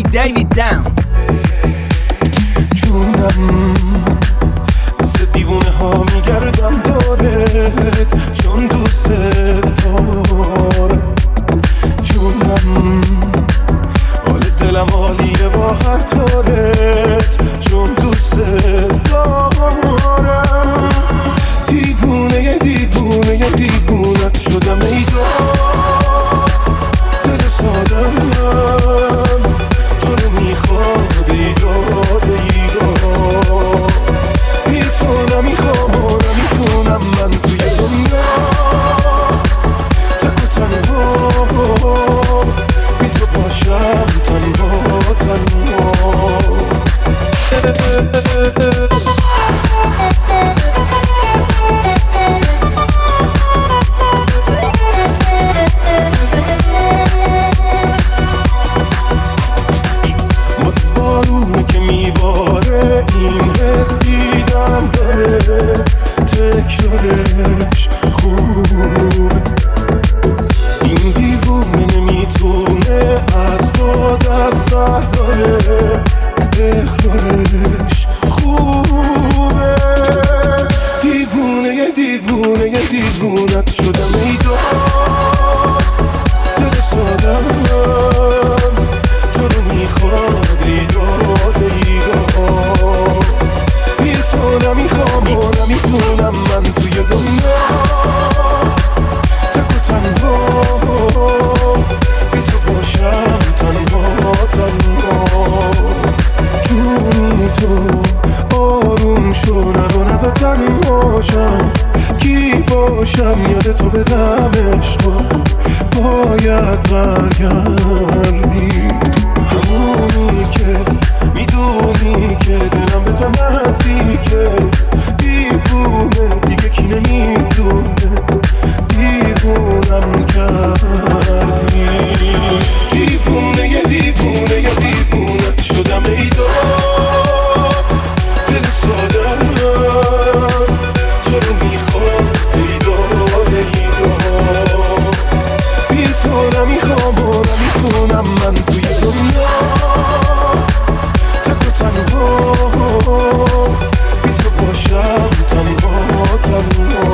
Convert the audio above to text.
می دیوید داونز. جونم مثل دیوونه ها میگردم دارت، چون دوست دارم. جونم حال دلم حالیه با هر تارت، چون دوست دارم. دیوونه دیوونه دیوونت شدم ای دل سادم، تو رو میخواد ای داد ای داد. بی تو نمیخوام نمیتونم من توی دنیا تک و تنها، بی تو باشم تنها تنها. بارونی که میباره این حس دیدم داره، تکرارش خوبه. این دیوونه نمیتونه از تو دست برداره، اخلارش خوبه. دیوونه دیوونه دیوونت شدم ای دل سادم، تو رو میخواد ای داد ای داد. بی تو نمیخوام و نمیتونم من توی دنیا تک و تنها، بی تو باشم تنها تنها. جونی تو آروم شو، نرو نزا تنهاشم. کی باشم یاد تو بدم عشقا، باید برگردی. همونی که میدونی که دلم به تو نزدیکه. دیوونه دیگه کی نمیدونه دیوونم کردی. دیوونه دیوونه دیوونت شدم ای دل سادم، تو رو میخواد ای داد ای داد. بی تو نمیخوام و نمیتونم من توی دنیا تک و تنها، بی تو باشم تنها تنها.